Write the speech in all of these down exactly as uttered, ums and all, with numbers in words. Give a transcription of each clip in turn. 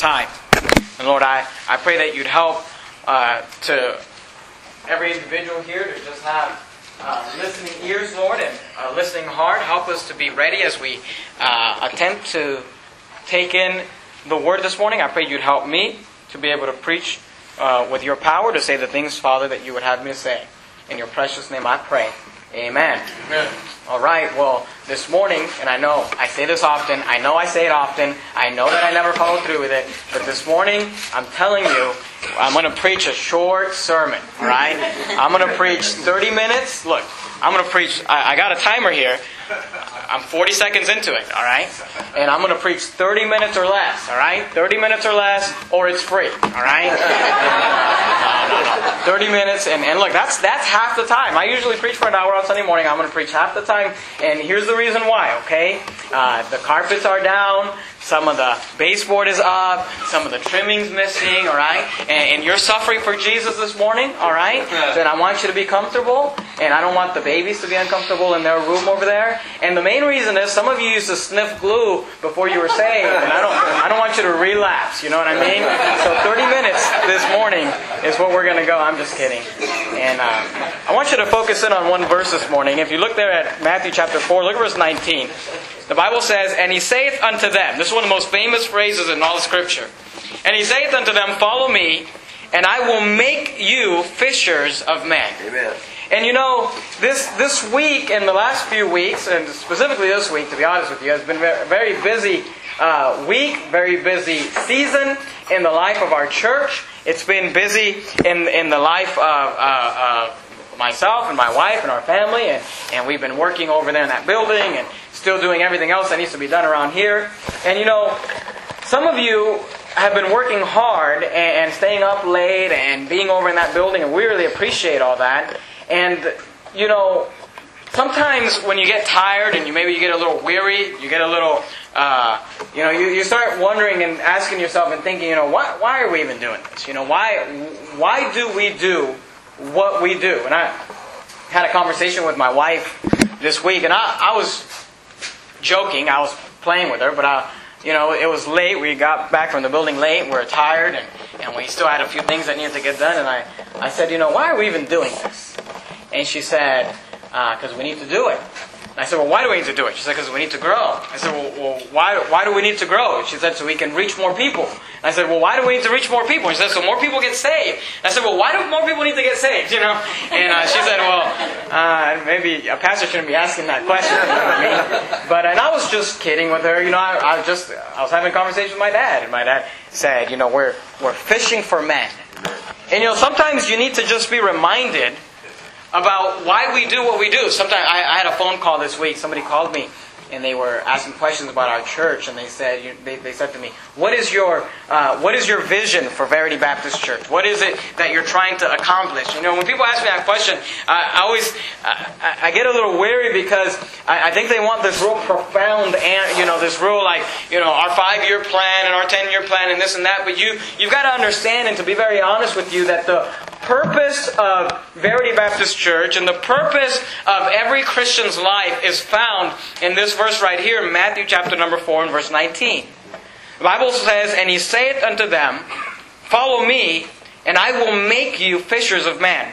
time. And Lord, I, I pray that you'd help uh, to every individual here to just have uh, listening ears, Lord, and a listening heart. Help us to be ready as we uh, attempt to take in the Word this morning. I pray you'd help me to be able to preach uh, with your power, to say the things, Father, that you would have me to say. In your precious name I pray. Amen. Amen. All right, well, this morning, and I know I say this often, I know I say it often, I know that I never follow through with it, but this morning, I'm telling you, I'm going to preach a short sermon, all right? I'm going to preach thirty minutes. Look, I'm going to preach, I, I got a timer here. I'm forty seconds into it, all right? And I'm going to preach thirty minutes or less, all right? thirty minutes or less, or it's free, all right? No, no, no. thirty minutes, and, and look, that's that's half the time. I usually preach for an hour on Sunday morning. I'm going to preach half the time, and here's the reason why, okay? Uh, the carpets are down, some of the baseboard is up, some of the trimming's missing, all right? And, and you're suffering for Jesus this morning, all right? Then I want you to be comfortable, and I don't want the babies to be uncomfortable in their room over there. And the main reason is some of you used to sniff glue before you were saved, and I don't I don't want you to relapse, you know what I mean? So thirty minutes this morning is what we're going to go. I'm just kidding. And uh, I want you to focus in on one verse this morning. If you look there at Matthew chapter four, look at verse nineteen. The Bible says, "And he saith unto them," this is one of the most famous phrases in all of Scripture, "And he saith unto them, Follow me, and I will make you fishers of men." Amen. And you know, this this week and the last few weeks, and specifically this week, to be honest with you, has been a very busy uh, week, very busy season in the life of our church. It's been busy in in the life of uh, uh, myself and my wife and our family, and, and we've been working over there in that building and still doing everything else that needs to be done around here. And you know, some of you have been working hard and, and staying up late and being over in that building, and we really appreciate all that. And, you know, sometimes when you get tired and you maybe you get a little weary, you get a little, uh, you know, you, you start wondering and asking yourself and thinking, you know, why why are we even doing this? You know, why why do we do what we do? And I had a conversation with my wife this week, and I, I was joking, I was playing with her, but I, you know, it was late. We got back from the building late. We were tired, and, and we still had a few things that needed to get done. And I, I said, you know, why are we even doing this? And she said, because uh, we need to do it. And I said, well, why do we need to do it? She said, because we need to grow. I said, well, well why, why do we need to grow? She said, so we can reach more people. And I said, well, why do we need to reach more people? And she said, so more people get saved. And I said, well, why do more people need to get saved? You know? And uh, she said, well, uh, maybe a pastor shouldn't be asking that question. You know what I mean? But and I was just kidding with her. You know, I, I was just I was having a conversation with my dad, and my dad said, you know, we're we're fishing for men. And you know, sometimes you need to just be reminded about why we do what we do. Sometimes I, I had a phone call this week. Somebody called me, and they were asking questions about our church, and they said, you, they, they said to me, "What is your uh, what is your vision for Verity Baptist Church? What is it that you're trying to accomplish?" You know, when people ask me that question, uh, I always I, I get a little wary because I, I think they want this real profound, and you know, this real like you know our five-year plan and our ten-year plan and this and that. But you you've got to understand, and to be very honest with you, that the purpose of Verity Baptist Church and the purpose of every Christian's life is found in this verse right here, Matthew chapter number four and verse nineteen. The Bible says, "And he saith unto them, Follow me, and I will make you fishers of men."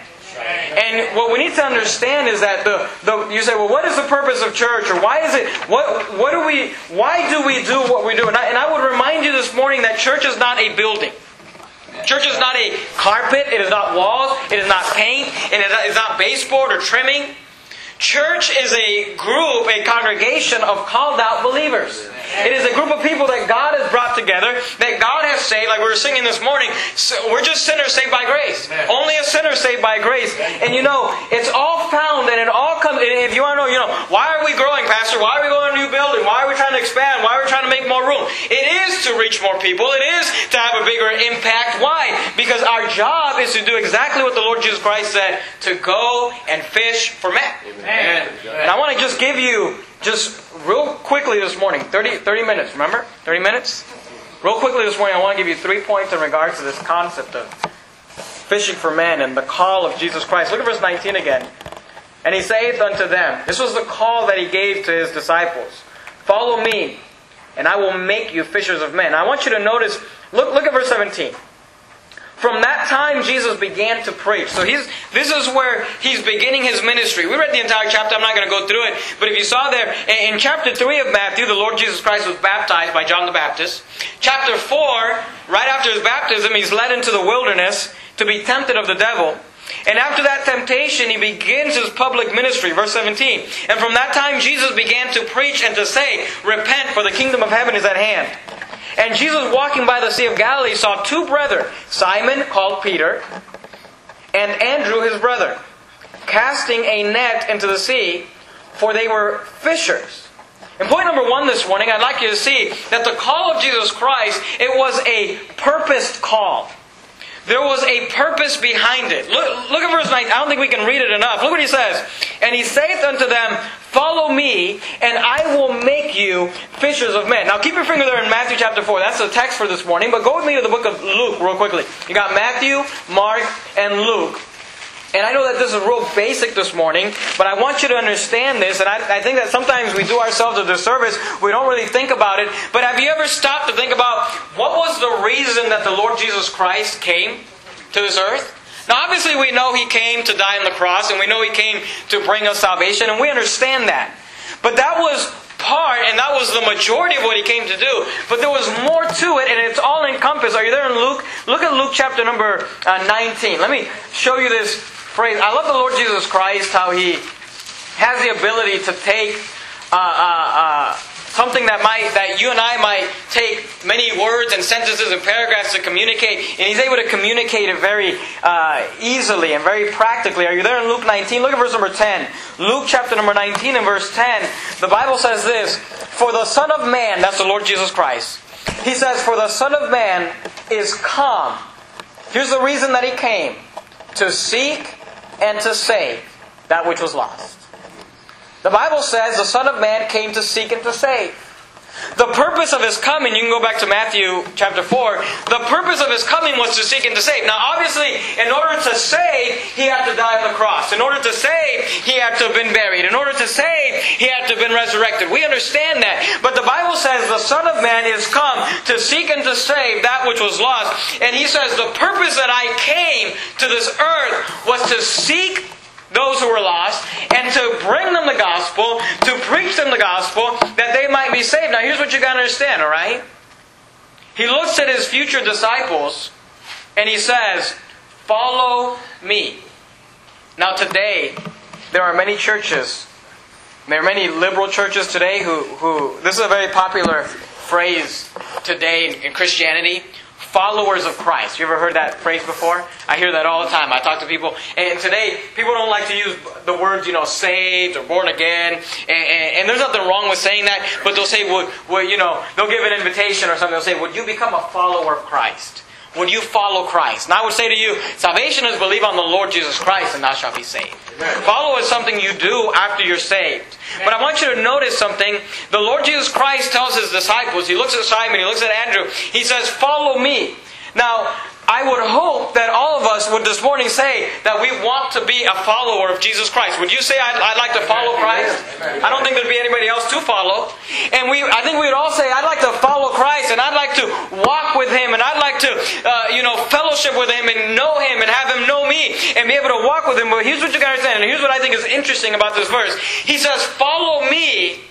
And what we need to understand is that the, the you say, well, what is the purpose of church, or why is it what what do we why do we do what we do? And I, and I would remind you this morning that church is not a building. Church is not a carpet. It is not walls. It is not paint. It is not baseboard or trimming. Church is a group, a congregation of called out believers. It is a group of people that God has brought together, that God has saved. Like we were singing this morning, we're just sinners saved by grace. Only a sinner saved by grace. And you know, it's all found and it all comes. If you want to know, you know, why are we growing, Pastor? Why are we going to a new building? Why are we trying to expand? Why are we trying to make more room? It is to reach more people. It is to have a bigger impact. Why? Because our job is to do exactly what the Lord Jesus Christ said, to go and fish for men. Amen. And I want to just give you, just real quickly this morning, thirty, thirty minutes, remember? thirty minutes? Real quickly this morning, I want to give you three points in regards to this concept of fishing for men and the call of Jesus Christ. Look at verse nineteen again. "And he saith unto them," this was the call that he gave to his disciples, "Follow me, and I will make you fishers of men." I want you to notice Look, look at verse seventeen. From that time, Jesus began to preach. So he's, this is where he's beginning his ministry. We read the entire chapter. I'm not going to go through it. But if you saw there, in chapter three of Matthew, the Lord Jesus Christ was baptized by John the Baptist. Chapter four, right after his baptism, he's led into the wilderness to be tempted of the devil. And after that temptation, he begins his public ministry. Verse seventeen. And from that time, Jesus began to preach and to say, repent, for the kingdom of heaven is at hand. And Jesus, walking by the Sea of Galilee, saw two brethren, Simon, called Peter, and Andrew, his brother, casting a net into the sea, for they were fishers. And point number one this morning, I'd like you to see that the call of Jesus Christ, it was a purposed call. There was a purpose behind it. Look, look at verse nine. I don't think we can read it enough. Look what he says. And he saith unto them, follow me, and I will make you fishers of men. Now keep your finger there in Matthew chapter four. That's the text for this morning. But go with me to the book of Luke real quickly. You got Matthew, Mark, and Luke. And I know that this is real basic this morning, but I want you to understand this. And I, I think that sometimes we do ourselves a disservice. We don't really think about it. But have you ever stopped to think about what was the reason that the Lord Jesus Christ came to this earth? Now obviously we know He came to die on the cross, and we know He came to bring us salvation, and we understand that. But that was part, and that was the majority of what He came to do. But there was more to it, and it's all encompassed. Are you there in Luke? Look at Luke chapter number uh, nineteen. Let me show you this phrase. I love the Lord Jesus Christ, how He has the ability to take uh, uh, uh, something that might that you and I might take many words and sentences and paragraphs to communicate, and He's able to communicate it very uh, easily and very practically. Are you there in Luke nineteen? Look at verse number ten. Luke chapter number nineteen and verse ten. The Bible says this, for the Son of Man, that's the Lord Jesus Christ, He says, for the Son of Man is come. Here's the reason that He came. To seek and to save that which was lost. The Bible says the Son of Man came to seek and to save. The purpose of His coming, you can go back to Matthew chapter four, the purpose of His coming was to seek and to save. Now obviously, in order to save, He had to die on the cross. In order to save, He had to have been buried. In order to save, He had to have been resurrected. We understand that. But the Bible says the Son of Man is come to seek and to save that which was lost. And He says the purpose that I came to this earth was to seek those who were lost, and to bring them the gospel, to preach them the gospel, that they might be saved. Now here's what you got to understand, alright? He looks at His future disciples, and He says, follow me. Now today, there are many churches, there are many liberal churches today who, who this is a very popular phrase today in, in Christianity, followers of Christ. You ever heard that phrase before? I hear that all the time. I talk to people, and today people don't like to use the words, you know, saved or born again. And, and, and there's nothing wrong with saying that, but they'll say, would, would, you know, they'll give an invitation or something. They'll say, would you become a follower of Christ? Would you follow Christ? And I would say to you, salvation is believe on the Lord Jesus Christ, and thou shalt be saved. Amen. Follow is something you do after you're saved. Amen. But I want you to notice something. The Lord Jesus Christ tells His disciples, He looks at Simon, He looks at Andrew, He says, follow me. Now, I would hope that all of us would this morning say that we want to be a follower of Jesus Christ. Would you say, I'd, I'd like to follow Christ? I don't think there'd be anybody else to follow. And we, I think we would all say, I'd like to follow Christ, and I'd like to walk with Him, and I'd like to, uh, you know, fellowship with Him, and know Him, and have Him know me, and be able to walk with Him. But here's what you got to understand, and here's what I think is interesting about this verse. He says, follow me,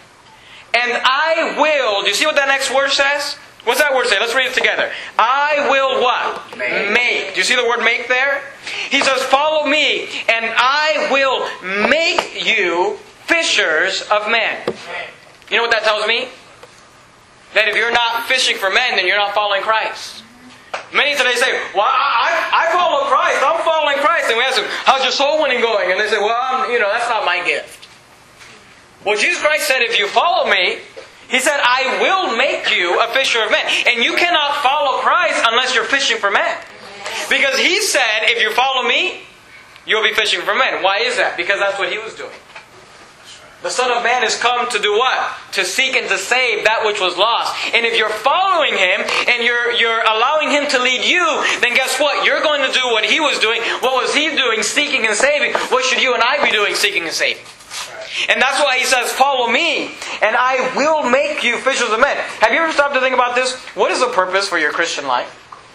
and I will. Do you see what that next word says? What's that word say? Let's read it together. I will what? Make. make. Do you see the word make there? He says, follow me, and I will make you fishers of men. You know what that tells me? That if you're not fishing for men, then you're not following Christ. Many today say, well, I, I follow Christ. I'm following Christ. And we ask them, how's your soul winning going? And they say, well, I'm, you know, that's not my gift. Well, Jesus Christ said, if you follow me, He said, I will make you a fisher of men. And you cannot follow Christ unless you're fishing for men. Because He said, if you follow me, you'll be fishing for men. Why is that? Because that's what He was doing. The Son of Man has come to do what? To seek and to save that which was lost. And if you're following Him and you're, you're allowing Him to lead you, then guess what? You're going to do what He was doing. What was He doing? Seeking and saving. What should you and I be doing? Seeking and saving. And that's why He says, follow me, and I will make you fishers of men. Have you ever stopped to think about this? What is the purpose for your Christian life?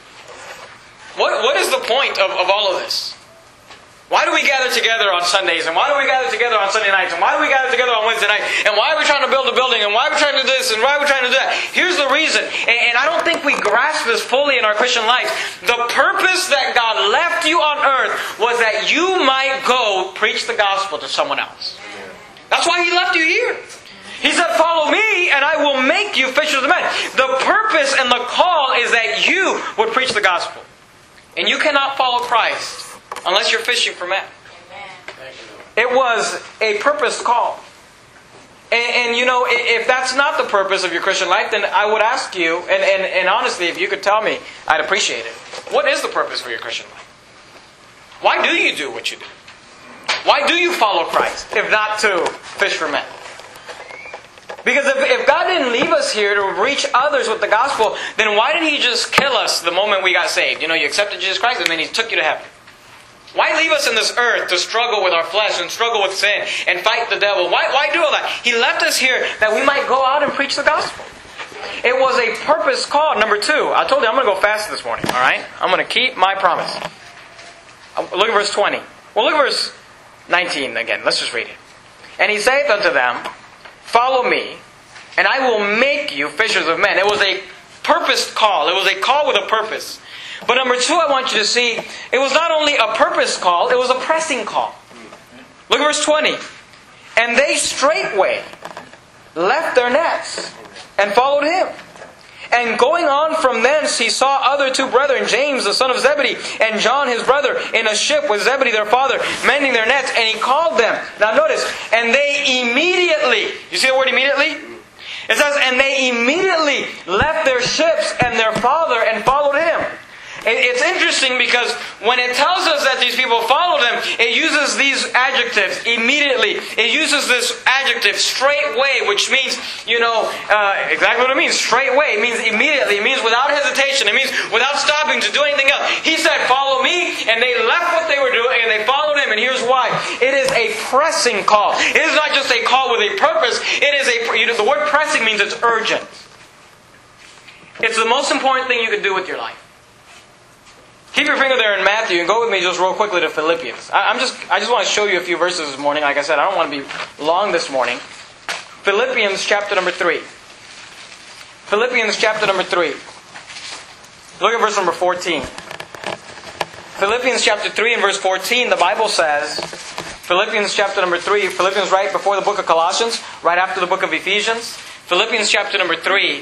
What, what is the point of, of all of this? Why do we gather together on Sundays? And why do we gather together on Sunday nights? And why do we gather together on Wednesday night? And why are we trying to build a building? And why are we trying to do this? And why are we trying to do that? Here's the reason. And, and I don't think we grasp this fully in our Christian life. The purpose that God left you on earth was that you might go preach the gospel to someone else. That's why He left you here. He said, follow me and I will make you fishers of men. The purpose and the call is that you would preach the gospel. And you cannot follow Christ unless you're fishing for men. It was a purpose call. And, and you know, if that's not the purpose of your Christian life, then I would ask you, and, and, and honestly, if you could tell me, I'd appreciate it. What is the purpose for your Christian life? Why do you do what you do? Why do you follow Christ, if not to fish for men? Because if, if God didn't leave us here to reach others with the gospel, then why did He just kill us the moment we got saved? You know, you accepted Jesus Christ and then He took you to heaven. Why leave us in this earth to struggle with our flesh and struggle with sin and fight the devil? Why, why do all that? He left us here that we might go out and preach the gospel. It was a purpose call. Number two, I told you I'm going to go fast this morning. All right? I'm going to keep my promise. Look at verse twenty. Well, look at verse nineteen again. Let's just read it. And He saith unto them, follow me, and I will make you fishers of men. It was a purposed call. It was a call with a purpose. But number two, I want you to see, it was not only a purpose call, it was a pressing call. Look at verse twenty. And they straightway left their nets and followed Him. And going on from thence, he saw other two brethren, James the son of Zebedee, and John his brother, in a ship with Zebedee their father, mending their nets, and he called them. Now notice, and they immediately, you see the word immediately? It says, and they immediately left their ships and their father and followed Him. It's interesting because when it tells us that these people followed Him, it uses these adjectives immediately. It uses this adjective straightway, which means, you know, uh, exactly what it means. Straightway. It means immediately. It means without hesitation. It means without stopping to do anything else. He said, follow me, and they left what they were doing and they followed Him. And here's why. It is a pressing call. It is not just a call with a purpose. It is a, you know, the word pressing means it's urgent. It's the most important thing you can do with your life. Keep your finger there in Matthew and go with me just real quickly to Philippians. I, I'm just, I just want to show you a few verses this morning. Like I said, I don't want to be long this morning. Philippians chapter number three. Philippians chapter number three. Look at verse number fourteen. Philippians chapter three and verse fourteen, the Bible says, Philippians chapter number three, Philippians right before the book of Colossians, right after the book of Ephesians. Philippians chapter number three.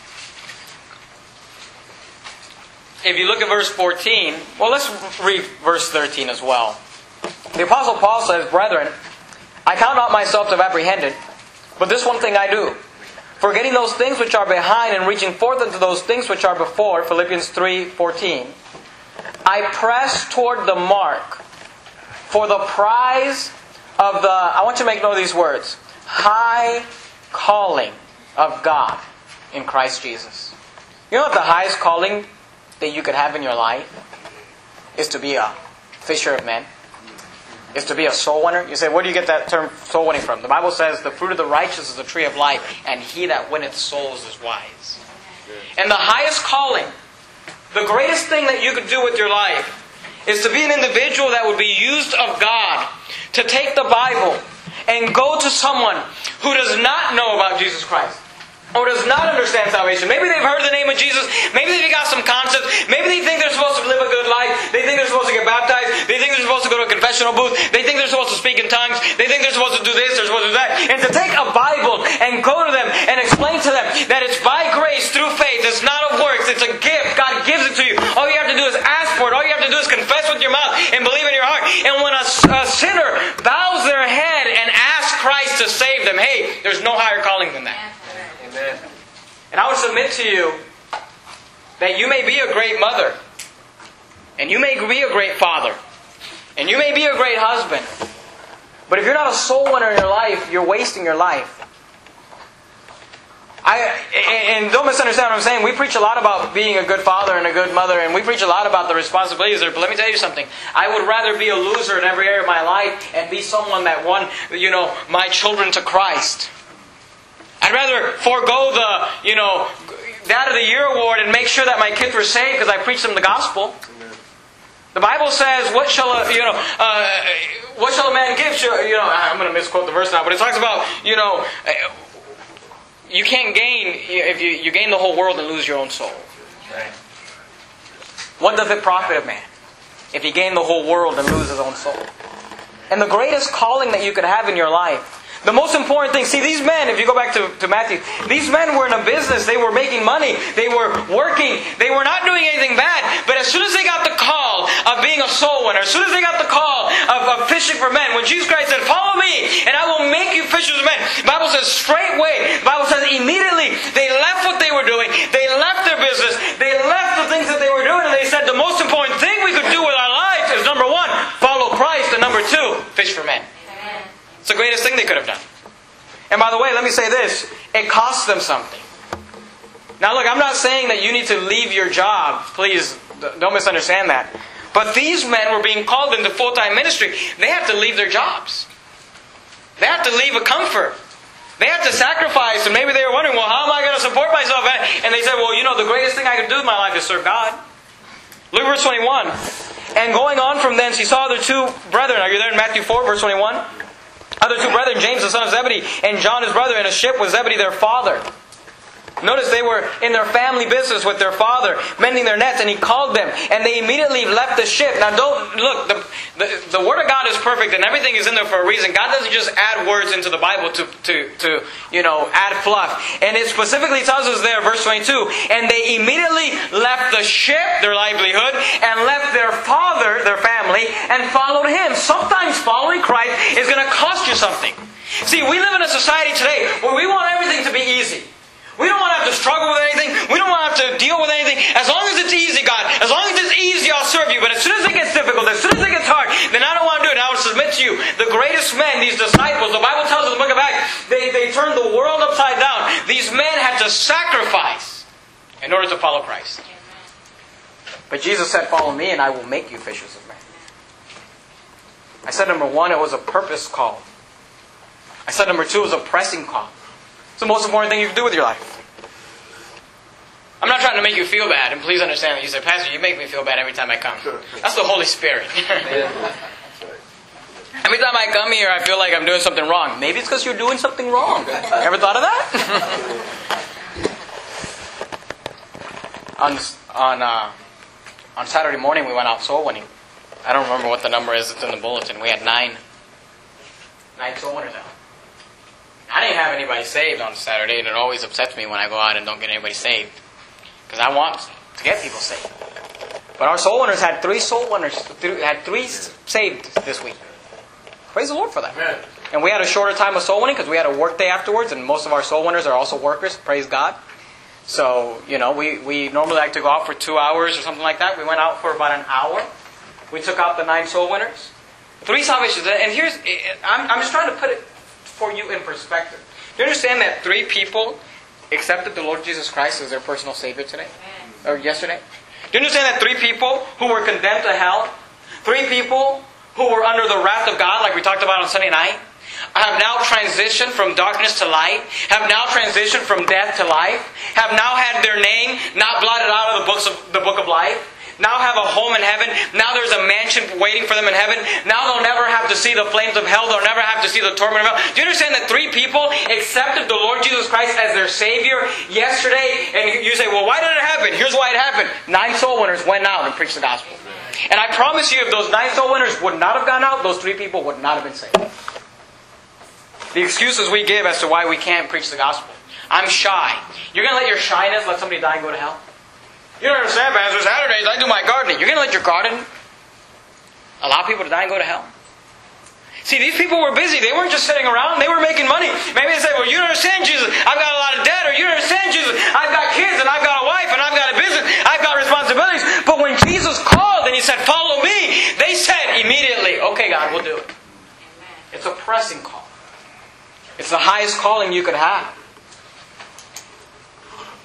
If you look at verse fourteen, well, let's read verse thirteen as well. The Apostle Paul says, brethren, I count not myself to have apprehended, but this one thing I do, forgetting those things which are behind and reaching forth unto those things which are before, Philippians three fourteen, I press toward the mark for the prize of the, I want you to make note of these words, high calling of God in Christ Jesus. You know what the highest calling that you could have in your life is to be a fisher of men, is to be a soul winner. You say, where do you get that term soul winning from? The Bible says the fruit of the righteous is a tree of life, and he that winneth souls is wise. And the highest calling, the greatest thing that you could do with your life is to be an individual that would be used of God to take the Bible and go to someone who does not know about Jesus Christ, or does not understand salvation. Maybe they've heard the name of Jesus. Maybe they've got some concepts. Maybe they think they're supposed to live a good life. They think they're supposed to get baptized. They think they're supposed to go to a confessional booth. They think they're supposed to speak in tongues. They think they're supposed to do this, they're supposed to do that. And to take a Bible and go to them and explain to them that it's by grace through faith. It's not of works. It's a gift. God gives it to you. All you have to do is ask for it. All you have to do is confess with your mouth and believe in your heart. And when a, a sinner bows their head and asks Christ to save them, hey, there's no higher calling than that. Amen. And I would submit to you that you may be a great mother, and you may be a great father, and you may be a great husband, but if you're not a soul winner in your life, you're wasting your life. I, and don't misunderstand what I'm saying. We preach a lot about being a good father and a good mother, and we preach a lot about the responsibilities there. But let me tell you something. I would rather be a loser in every area of my life and be someone that won, you know, my children to Christ. I'd rather forego the, you know, Dad of the Year award and make sure that my kids were saved because I preach them the gospel. The Bible says, "What shall a you know uh, what shall a man give?" You know, I'm going to misquote the verse now, but it talks about you know you can't gain if you you gain the whole world and lose your own soul. Right. What does it profit a man if he gain the whole world and lose his own soul? And the greatest calling that you could have in your life. The most important thing, see these men, if you go back to, to Matthew, these men were in a business, they were making money, they were working, they were not doing anything bad, but as soon as they got the call of being a soul winner, as soon as they got the call of, of fishing for men, when Jesus Christ said, "Follow me, and I will make you fishers of men," the Bible says straightway, the Bible says immediately, they left what they were doing, they left their business, they left the things that they were doing, and they said, the most important thing we could do with our lives is number one, follow Christ, and number two, fish for men. It's the greatest thing they could have done. And by the way, let me say this. It costs them something. Now look, I'm not saying that you need to leave your job. Please, don't misunderstand that. But these men were being called into full-time ministry. They have to leave their jobs. They have to leave a comfort. They have to sacrifice. And maybe they were wondering, well, how am I going to support myself? And they said, well, you know, the greatest thing I can do in my life is serve God. Look at verse twenty-one. And going on from thence, he saw the two brethren. Are you there in Matthew four, verse twenty-one? Other two brethren, James the son of Zebedee, and John his brother, in a ship with Zebedee their father. Notice they were in their family business with their father, mending their nets, and he called them, and they immediately left the ship. Now don't, look, the, the, the Word of God is perfect, and everything is in there for a reason. God doesn't just add words into the Bible to, to, to you know, add fluff. And it specifically tells us there, verse twenty-two, and they immediately left the ship, their livelihood, and left their father, their family, and followed him. Sometimes following Christ is going to cost you something. See, we live in a society today where we want everything to be easy. We don't want to have to struggle with anything. We don't want to have to deal with anything. As long as it's easy, God. As long as it's easy, I'll serve you. But as soon as it gets difficult, as soon as it gets hard, then I don't want to do it. And I will submit to you. The greatest men, these disciples, the Bible tells us in the book of Acts, they, they turned the world upside down. These men had to sacrifice in order to follow Christ. But Jesus said, "Follow me and I will make you fishers of men." I said number one, it was a purpose call. I said number two, it was a pressing call. It's the most important thing you can do with your life. I'm not trying to make you feel bad, and please understand that you say, "Pastor, you make me feel bad every time I come." That's the Holy Spirit. Every time I come here, I feel like I'm doing something wrong. Maybe it's because you're doing something wrong. Ever thought of that? on on uh, on Saturday morning, we went out soul winning. I don't remember what the number is. It's in the bulletin. We had nine nine soul winners out. I didn't have anybody saved on Saturday, and it always upsets me when I go out and don't get anybody saved. Because I want to get people saved. But our soul winners had three soul winners, had three saved this week. Praise the Lord for that. Amen. And we had a shorter time of soul winning because we had a work day afterwards, and most of our soul winners are also workers. Praise God. So, you know, we, we normally like to go out for two hours or something like that. We went out for about an hour. We took out the nine soul winners. Three salvations. And here's, I'm, I'm just trying to put it for you in perspective. Do you understand that three people accepted the Lord Jesus Christ as their personal Savior today? Or yesterday? Do you understand that three people who were condemned to hell, three people who were under the wrath of God, like we talked about on Sunday night, have now transitioned from darkness to light, have now transitioned from death to life, have now had their name not blotted out of the books of the book of life, now have a home in heaven. Now there's a mansion waiting for them in heaven. Now they'll never have to see the flames of hell. They'll never have to see the torment of hell. Do you understand that three people accepted the Lord Jesus Christ as their Savior yesterday? And you say, well, why did it happen? Here's why it happened. Nine soul winners went out and preached the gospel. And I promise you, if those nine soul winners would not have gone out, those three people would not have been saved. The excuses we give as to why we can't preach the gospel. I'm shy. You're going to let your shyness let somebody die and go to hell? You don't understand, Pastor. Saturdays, I do my gardening. You're going to let your garden allow people to die and go to hell? See, these people were busy. They weren't just sitting around. They were making money. Maybe they say, well, you don't understand, Jesus. I've got a lot of debt. Or you don't understand, Jesus. I've got kids and I've got a wife and I've got a business. I've got responsibilities. But when Jesus called and He said, follow me, they said immediately, okay, God, we'll do it. It's a pressing call. It's the highest calling you could have.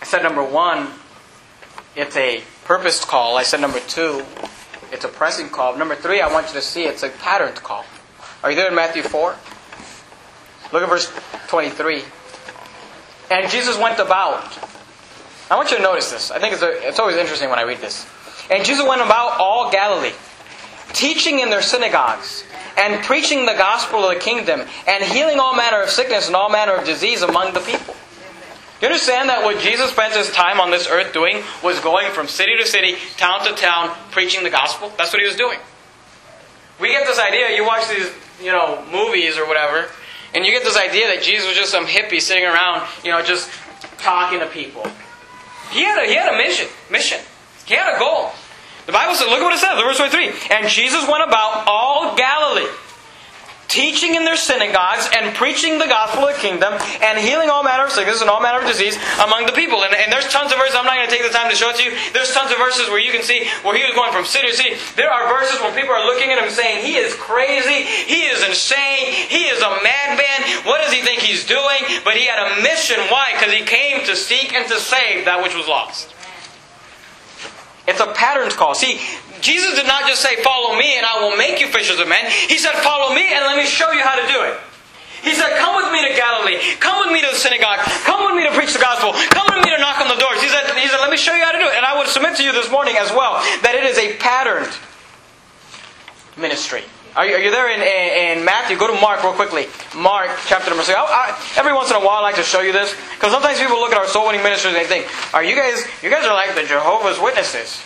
I said number one, it's a purposed call. I said number two, it's a pressing call. Number three, I want you to see it's a patterned call. Are you there in Matthew four? Look at verse twenty-three. And Jesus went about. I want you to notice this. I think it's, a, it's always interesting when I read this. And Jesus went about all Galilee, teaching in their synagogues, and preaching the gospel of the kingdom, and healing all manner of sickness and all manner of disease among the people. You understand that what Jesus spent His time on this earth doing was going from city to city, town to town, preaching the gospel? That's what He was doing. We get this idea, you watch these, you know, movies or whatever, and you get this idea that Jesus was just some hippie sitting around, you know, just talking to people. He had a, he had a mission. Mission. He had a goal. The Bible says, look at what it says, verse twenty-three. And Jesus went about all Galilee, teaching in their synagogues and preaching the gospel of the kingdom and healing all manner of sickness and all manner of disease among the people. And, and there's tons of verses. I'm not going to take the time to show it to you. There's tons of verses where you can see where He was going from city to city. There are verses when people are looking at Him saying, He is crazy. He is insane. He is a madman. What does He think He's doing? But He had a mission. Why? Because He came to seek and to save that which was lost. It's a patterned call. See, Jesus did not just say, follow me and I will make you fishers of men. He said, follow me and let me show you how to do it. He said, come with me to Galilee. Come with me to the synagogue. Come with me to preach the gospel. Come with me to knock on the doors. He said, he said, let me show you how to do it. And I would submit to you this morning as well that it is a patterned ministry. Are you, are you there in, in, in Matthew? Go to Mark real quickly. Mark chapter number six. I, I, every once in a while I like to show you this. Because sometimes people look at our soul winning ministries and they think, are you guys, you guys are like the Jehovah's Witnesses.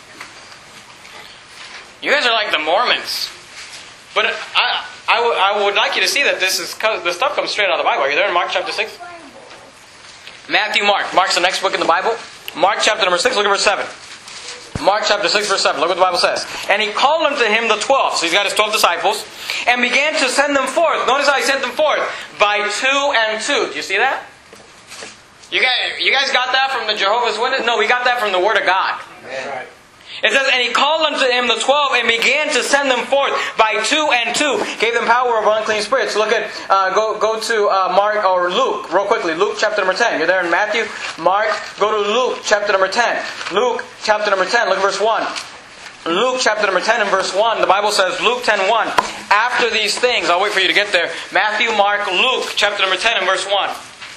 You guys are like the Mormons. But I, I, w- I would like you to see that this is this stuff comes straight out of the Bible. Are you there in Mark chapter six? Matthew, Mark. Mark's the next book in the Bible. Mark chapter number six, look at verse seven. Mark chapter six, verse seven. Look what the Bible says. And He called unto Him the twelve. So He's got His twelve disciples. And began to send them forth. Notice how He sent them forth. By two and two. Do you see that? You guys, you guys got that from the Jehovah's Witnesses? No, we got that from the Word of God. Amen. It says, and He called unto Him the twelve and began to send them forth by two and two. Gave them power over unclean spirits. Look at, uh, go go to uh, Mark or Luke real quickly. Luke chapter number ten. You're there in Matthew. Mark, go to Luke chapter number ten. Luke chapter number ten. Look at verse one. Luke chapter number ten and verse one. The Bible says, Luke ten one. After these things, I'll wait for you to get there. Matthew, Mark, Luke chapter number ten and verse one.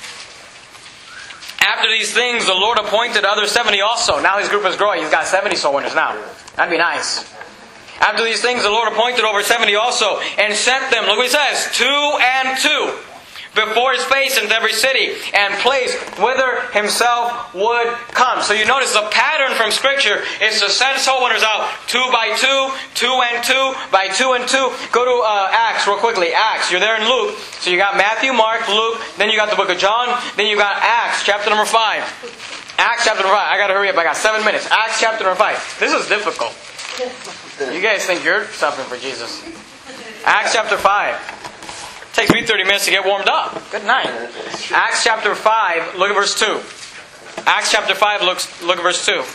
After these things, the Lord appointed other seventy also. Now His group is growing. He's got seventy soul winners now. That'd be nice. After these things, the Lord appointed over seventy also, and sent them, look what He says, two and two, before His face into every city and place whither Himself would come. So you notice the pattern from Scripture is to send soul winners out two by two, two and two, by two and two. Go to uh, Acts real quickly. Acts. You're there in Luke. So you got Matthew, Mark, Luke, then you got the book of John, then you got Acts chapter number five. Acts chapter number five. I gotta hurry up. I got seven minutes. Acts chapter number five. This is difficult. You guys think you're suffering for Jesus. Acts chapter five. Takes me thirty minutes to get warmed up. Good night. Acts chapter five, look at verse two. Acts chapter five, look, look at verse two.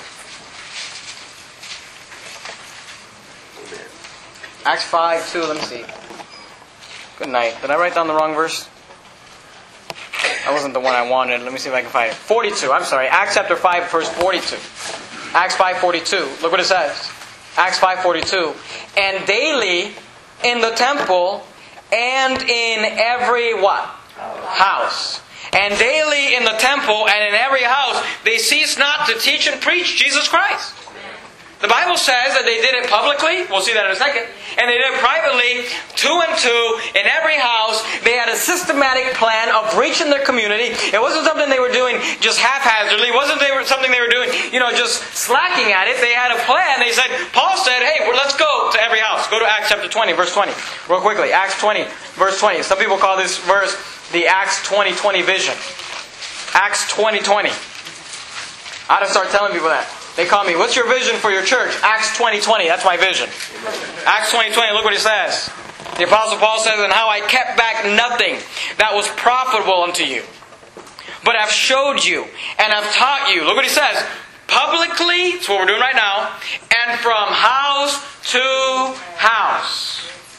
Acts five, two, let me see. Good night. Did I write down the wrong verse? That wasn't the one I wanted. Let me see if I can find it. forty-two, I'm sorry. Acts chapter five, verse forty-two. Acts five forty-two. Look what it says. Acts five forty-two. And daily in the temple and in every what? House. And daily in the temple and in every house they cease not to teach and preach Jesus Christ. The Bible says that they did it publicly. We'll see that in a second. And they did it privately, two and two, in every house. They had a systematic plan of reaching their community. It wasn't something they were doing just haphazardly. It wasn't they were, something they were doing, you know, just slacking at it. They had a plan. They said, Paul said, hey, well, let's go to every house. Go to Acts chapter twenty, verse twenty. Real quickly. Acts twenty, verse twenty. Some people call this verse the Acts twenty twenty vision. Acts twenty twenty. I ought to start telling people that. They call me, what's your vision for your church? Acts twenty twenty, that's my vision. Acts twenty twenty, look what he says. The Apostle Paul says, and how I kept back nothing that was profitable unto you, but have showed you and have taught you. Look what he says. Publicly, that's what we're doing right now, and from house to house.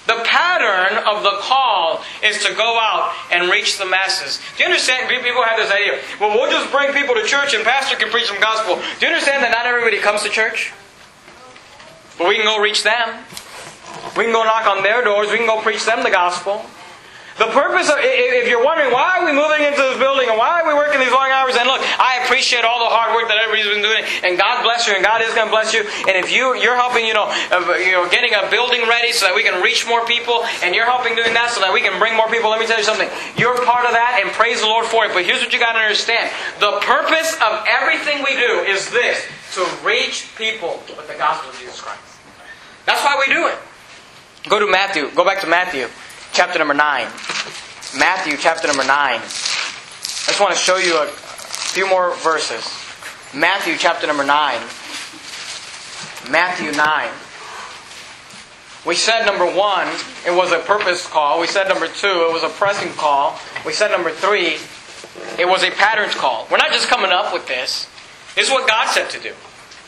The pattern of the call is to go out and reach the masses. Do you understand? People have this idea, well, we'll just bring people to church and pastor can preach the gospel. Do you understand that not everybody comes to church? But we can go reach them. We can go knock on their doors. We can go preach them the gospel. The purpose of, if you're wondering, why are we moving into this building and why are we working these long hours? And look, I appreciate all the hard work that everybody's been doing, and God bless you, and God is going to bless you. And if you, you're helping, you know, you know, getting a building ready so that we can reach more people, and you're helping doing that so that we can bring more people, let me tell you something. You're part of that, and praise the Lord for it. But here's what you got to understand. The purpose of everything we do is this, to reach people with the gospel of Jesus Christ. That's why we do it. Go to Matthew. Go back to Matthew. Chapter number nine. Matthew chapter number nine. I just want to show you a few more verses. Matthew chapter number nine. Matthew nine. We said number one, it was a purpose call. We said number two, it was a pressing call. We said number three, it was a patterns call. We're not just coming up with this. This is what God said to do.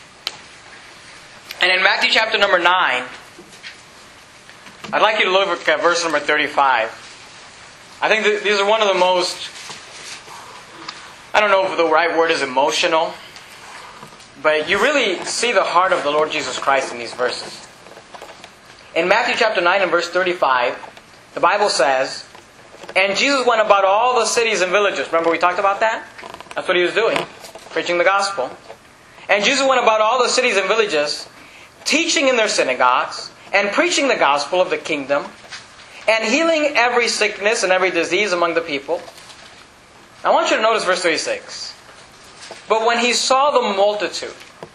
And in Matthew chapter number nine, I'd like you to look at verse number thirty-five. I think that these are one of the most, I don't know if the right word is emotional, but you really see the heart of the Lord Jesus Christ in these verses. In Matthew chapter nine and verse thirty-five, the Bible says, and Jesus went about all the cities and villages. Remember we talked about that? That's what He was doing, preaching the gospel. And Jesus went about all the cities and villages, teaching in their synagogues, and preaching the gospel of the kingdom, and healing every sickness and every disease among the people. I want you to notice verse thirty-six. But when He saw the multitude,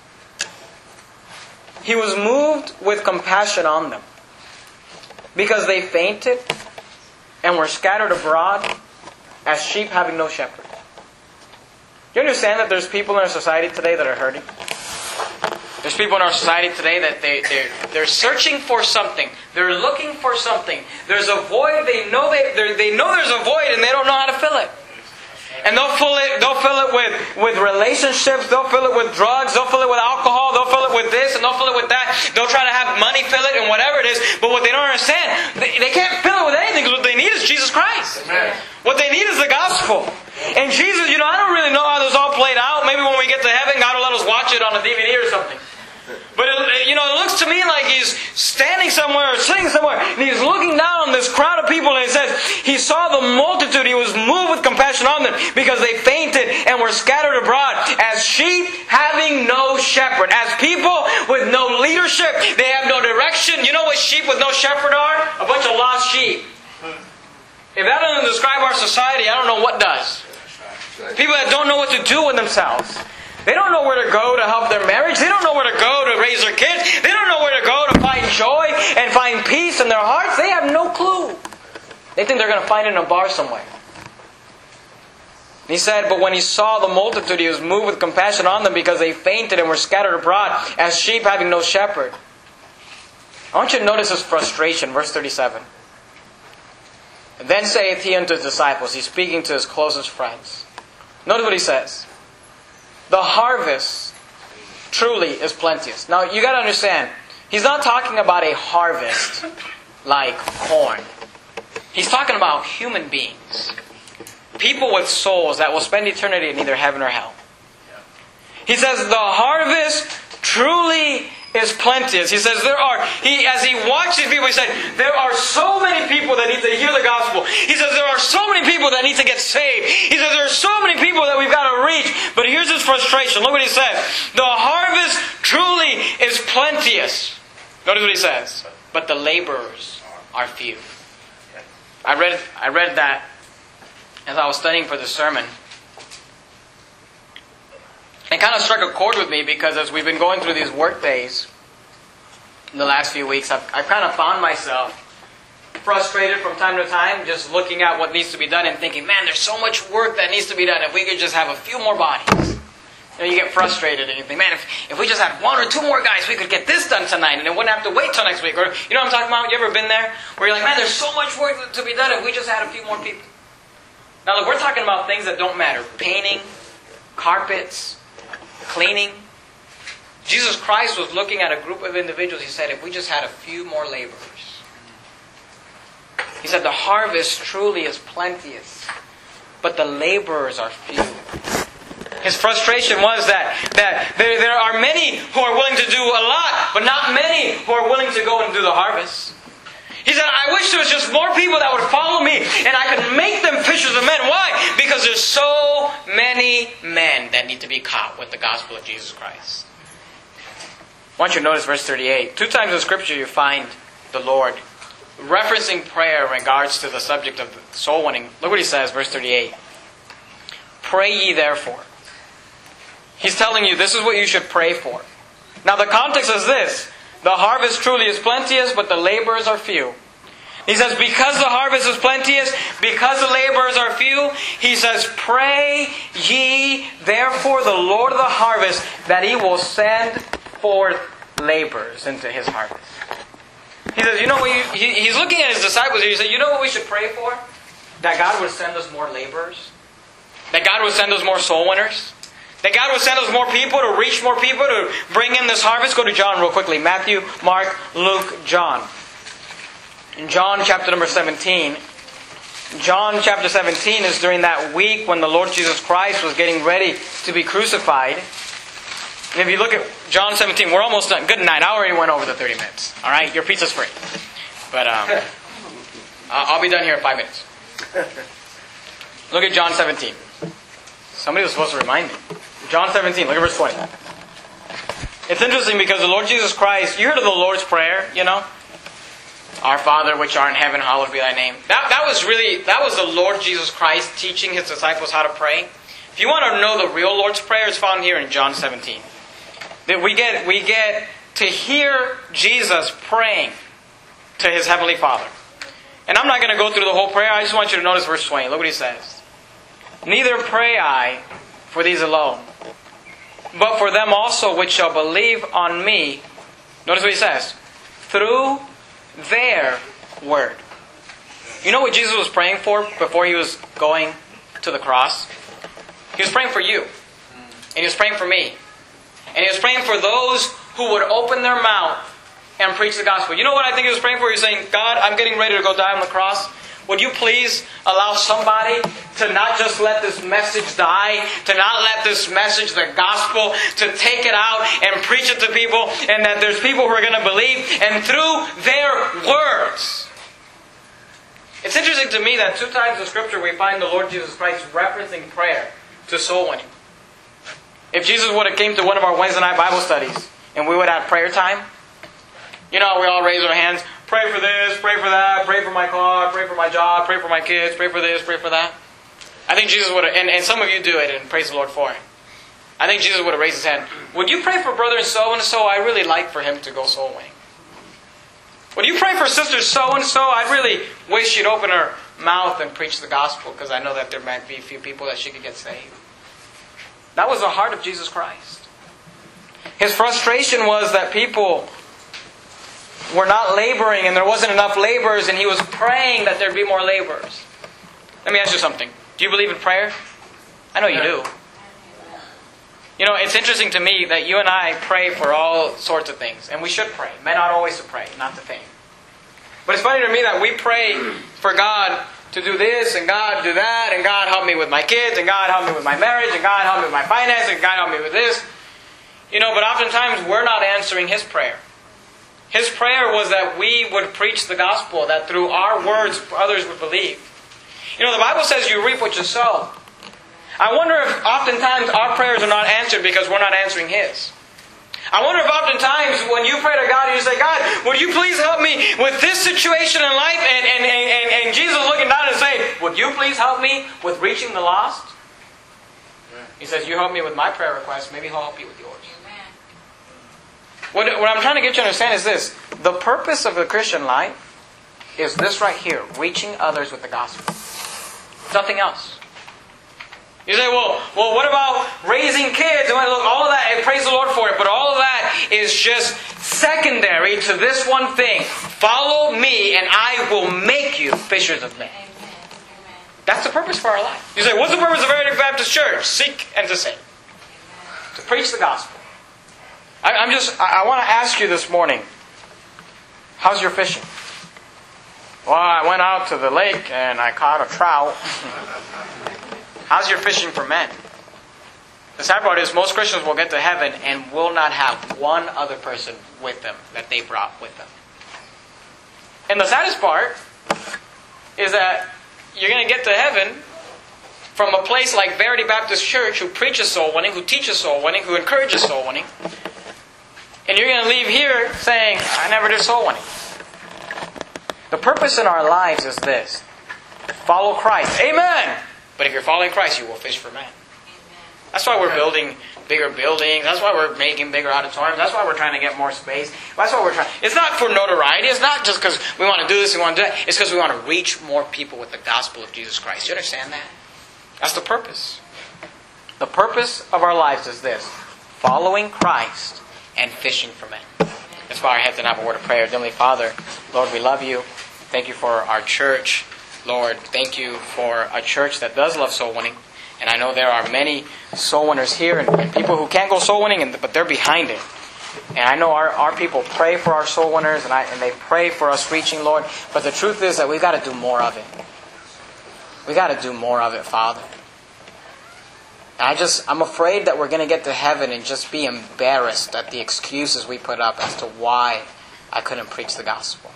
He was moved with compassion on them, because they fainted and were scattered abroad as sheep having no shepherd. Do you understand that there's people in our society today that are hurting? There's people in our society today that they, they're, they're searching for something. They're looking for something. There's a void. They know they they know there's a void and they don't know how to fill it. And they'll fill it. They'll fill it with, with relationships. They'll fill it with drugs. They'll fill it with alcohol. They'll fill it with this and they'll fill it with that. They'll try to have money fill it and whatever it is. But what they don't understand, they, they can't fill it with anything because what they need is Jesus Christ. Amen. What they need is the gospel. And Jesus, you know, I don't really know how this all played out. Maybe when we get to heaven, God will let us watch it on a D V D or something. But it, you know, it looks to me like He's standing somewhere or sitting somewhere, and He's looking down on this crowd of people, and it says, He saw the multitude, He was moved with compassion on them, because they fainted and were scattered abroad, as sheep having no shepherd. As people with no leadership, they have no direction. You know what sheep with no shepherd are? A bunch of lost sheep. If that doesn't describe our society, I don't know what does. People that don't know what to do with themselves. They don't know where to go to help their marriage. They don't know where to go to raise their kids. They don't know where to go to find joy and find peace in their hearts. They have no clue. They think they're going to find it in a bar somewhere. He said, but when He saw the multitude, He was moved with compassion on them, because they fainted and were scattered abroad as sheep having no shepherd. I want you to notice His frustration. Verse thirty-seven. Then saith He unto His disciples, He's speaking to His closest friends. Notice what He says. The harvest truly is plenteous. Now, you got to understand, He's not talking about a harvest like corn. He's talking about human beings. People with souls that will spend eternity in either heaven or hell. He says, the harvest truly is plenteous. He says, there are, he, as He watched these people, He said, there are so many people that need to hear the gospel. He says, there are so many people that need to get saved. He says, there are so many people that we've got to reach. But here's His frustration. Look what He says. The harvest truly is plenteous. Notice what He says. But the laborers are few. I read, I read that as I was studying for the sermon. It kind of struck a chord with me, because as we've been going through these work days in the last few weeks, I've, I've kind of found myself frustrated from time to time, just looking at what needs to be done and thinking, man, there's so much work that needs to be done. If we could just have a few more bodies. You know, you get frustrated and you think, man, if, if we just had one or two more guys, we could get this done tonight and it wouldn't have to wait till next week. Or, you know what I'm talking about? You ever been there? Where you're like, man, there's so much work to be done if we just had a few more people. Now look, we're talking about things that don't matter. Painting, carpets, cleaning. Jesus Christ was looking at a group of individuals. He said, if we just had a few more laborers. He said, the harvest truly is plenteous, but the laborers are few. His frustration was that, that there, there are many who are willing to do a lot, but not many who are willing to go and do the harvest. He said, I wish there was just more people that would follow me and I could make them fishers of men. Why? Because there's so many men that need to be caught with the gospel of Jesus Christ. I want you to notice verse thirty-eight. Two times in Scripture you find the Lord referencing prayer in regards to the subject of soul winning. Look what He says, verse thirty-eight. Pray ye therefore. He's telling you this is what you should pray for. Now the context is this. The harvest truly is plenteous, but the laborers are few. He says, because the harvest is plenteous, because the laborers are few, He says, pray ye therefore the Lord of the harvest that He will send forth laborers into His harvest. He says, you know what? You, he, he's looking at His disciples and He said, you know what we should pray for? That God would send us more laborers. That God would send us more soul winners. That God would send us more people to reach more people, to bring in this harvest. Go to John real quickly. Matthew, Mark, Luke, John. In John chapter number seventeen. John chapter seventeen is during that week when the Lord Jesus Christ was getting ready to be crucified. And if you look at John seventeen, we're almost done. Good night. I already went over the thirty minutes. All right? Your pizza's free. But um, I'll be done here in five minutes. Look at John seventeen. Somebody was supposed to remind me. John seventeen, look at verse twenty. It's interesting because the Lord Jesus Christ, you heard of the Lord's Prayer, you know? Our Father which art in heaven, hallowed be thy name. That, that was really, that was the Lord Jesus Christ teaching His disciples how to pray. If you want to know the real Lord's Prayer, it's found here in John seventeen. That we get, we get to hear Jesus praying to His Heavenly Father. And I'm not going to go through the whole prayer. I just want you to notice verse twenty. Look what He says. Neither pray I for these alone, but for them also which shall believe on me. Notice what He says. Through their word. You know what Jesus was praying for before He was going to the cross? He was praying for you. And He was praying for me. And He was praying for those who would open their mouth and preach the gospel. You know what I think He was praying for? He was saying, God, I'm getting ready to go die on the cross. Would you please allow somebody to not just let this message die, to not let this message, the gospel, to take it out and preach it to people, and that there's people who are going to believe, and through their words. It's interesting to me that two times in Scripture we find the Lord Jesus Christ referencing prayer to soul winning. If Jesus would have came to one of our Wednesday night Bible studies, and we would have prayer time, you know, we all raise our hands, pray for this, pray for that, pray for my car, pray for my job, pray for my kids, pray for this, pray for that. I think Jesus would have, and, and some of you do it, and praise the Lord for it. I think Jesus would have raised His hand. Would you pray for brother so-and-so? I really like for him to go soul winning. Would you pray for sister so-and-so? I really wish she'd open her mouth and preach the gospel, because I know that there might be a few people that she could get saved. That was the heart of Jesus Christ. His frustration was that people were not laboring and there wasn't enough laborers, and He was praying that there'd be more laborers. Let me ask you something. Do you believe in prayer? I know you do. You know, it's interesting to me that you and I pray for all sorts of things. And we should pray. Men ought always to pray, not to faint. But it's funny to me that we pray for God to do this, and God do that, and God help me with my kids, and God help me with my marriage, and God help me with my finances, and God help me with this. You know, but oftentimes we're not answering His prayer. His prayer was that we would preach the gospel, that through our words others would believe. You know, the Bible says you reap what you sow. I wonder if oftentimes our prayers are not answered because we're not answering His. I wonder if oftentimes when you pray to God and you say, God, would you please help me with this situation in life? And, and, and, and Jesus looking down and saying, would you please help me with reaching the lost? He says, you help me with my prayer request, maybe He'll help you with yours. What, what I'm trying to get you to understand is this. The purpose of the Christian life is this right here. Reaching others with the gospel. Nothing else. You say, well, well, what about raising kids? And look, all of that, and praise the Lord for it, but all of that is just secondary to this one thing. Follow me and I will make you fishers of men. That's the purpose for our life. You say, what's the purpose of Heritage Baptist Church? Seek and to save. To preach the gospel. I, I'm just, I, I want to ask you this morning, how's your fishing? Well, I went out to the lake and I caught a trout. How's your fishing for men? The sad part is most Christians will get to heaven and will not have one other person with them that they brought with them. And the saddest part is that you're going to get to heaven from a place like Verity Baptist Church, who preaches soul winning, who teaches soul winning, who encourages soul winning. And you're going to leave here saying, I never did soul winning. The purpose in our lives is this. Follow Christ. Amen! But if you're following Christ, you will fish for men. That's why we're building bigger buildings. That's why we're making bigger auditoriums. That's why we're trying to get more space. That's why we're trying. It's not for notoriety. It's not just because we want to do this, we want to do that. It's because we want to reach more people with the gospel of Jesus Christ. You understand that? That's the purpose. The purpose of our lives is this. Following Christ and fishing for men. Let's bow our heads and have a word of prayer. Heavenly Father, Lord, we love you. Thank you for our church. Lord, thank you for a church that does love soul winning. And I know there are many soul winners here and, and people who can't go soul winning, and, but they're behind it. And I know our, our people pray for our soul winners, and, I, and they pray for us reaching, Lord. But the truth is that we've got to do more of it. We've got to do more of it, Father. And I just, I'm afraid that we're going to get to heaven and just be embarrassed at the excuses we put up as to why I couldn't preach the gospel.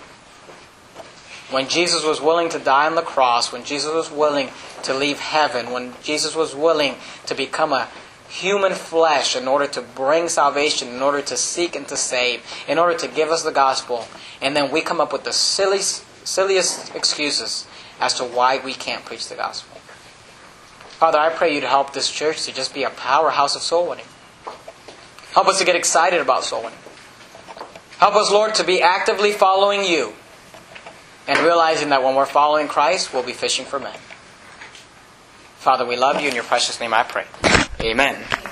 When Jesus was willing to die on the cross, when Jesus was willing to leave heaven, when Jesus was willing to become a human flesh in order to bring salvation, in order to seek and to save, in order to give us the gospel, and then we come up with the silliest, silliest excuses as to why we can't preach the gospel. Father, I pray you to help this church to just be a powerhouse of soul winning. Help us to get excited about soul winning. Help us, Lord, to be actively following you and realizing that when we're following Christ, we'll be fishing for men. Father, we love you. In your precious name I pray. Amen.